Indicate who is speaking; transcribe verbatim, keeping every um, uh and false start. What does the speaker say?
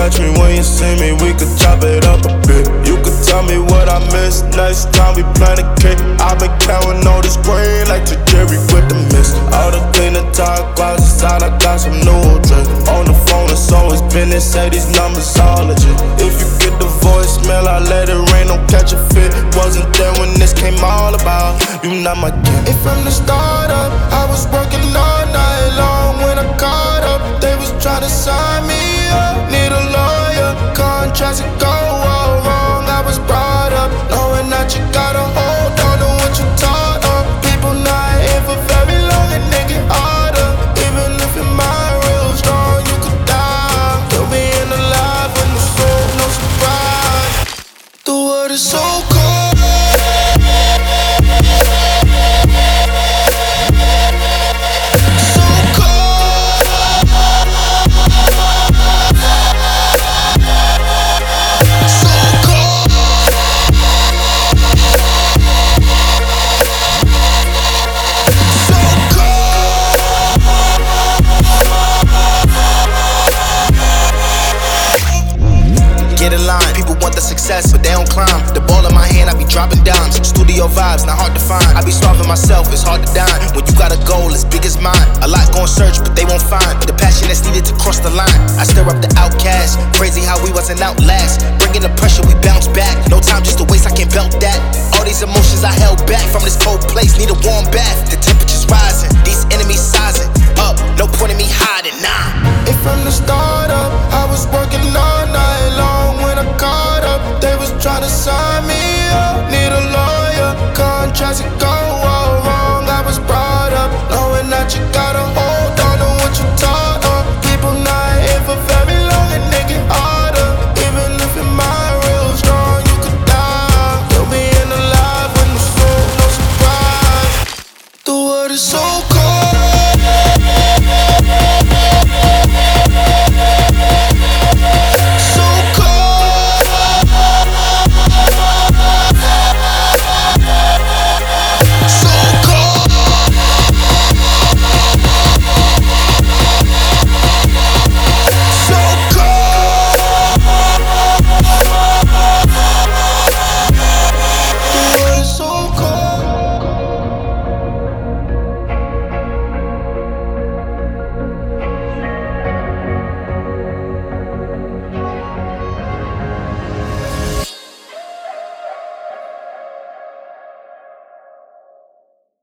Speaker 1: catch me when you see me, we could chop it up a bit. You could tell me what I missed, next time we plan a cake. I've been counting all this grain like to Jerry with the mist. All the clean the tire closets out, I got some new drink. On the phone, it's always been, they say these numbers all legit. If you get the voicemail, I let it rain, don't catch a fit. Wasn't there when this came all about, you not my kid.
Speaker 2: And from the start up, I was working all night long. When I caught up, they was trying to sign me up. Need a lawyer, contracts that go all wrong. I was brought up, knowing that you gotta hold on to what you taught up. People not here for very long and they get harder. Even if your mind real strong, you could die. You'll be in the life with no soul, no surprise. The world is so cold.
Speaker 3: Get in line, people want the success, but they don't climb. The ball in my hand, I be dropping dimes. Studio vibes, not hard to find. I be starving myself, it's hard to dine. When you got a goal as big as mine, a lot gon' search, but they won't find the passion that's needed to cross the line. I stir up the outcast, crazy how we wasn't outlast. Bringing the pressure, we bounce back. No time just to waste, I can't belt that. All these emotions I held back from this cold place, need a warm bath. The temperature's rising, these enemies sizing up. No point in me hiding, nah.
Speaker 2: And from the start up, I was working all night long. When I caught up, they was trying to sign me up. Need a lawyer, contracts that go all wrong. I was brought up, knowing that you got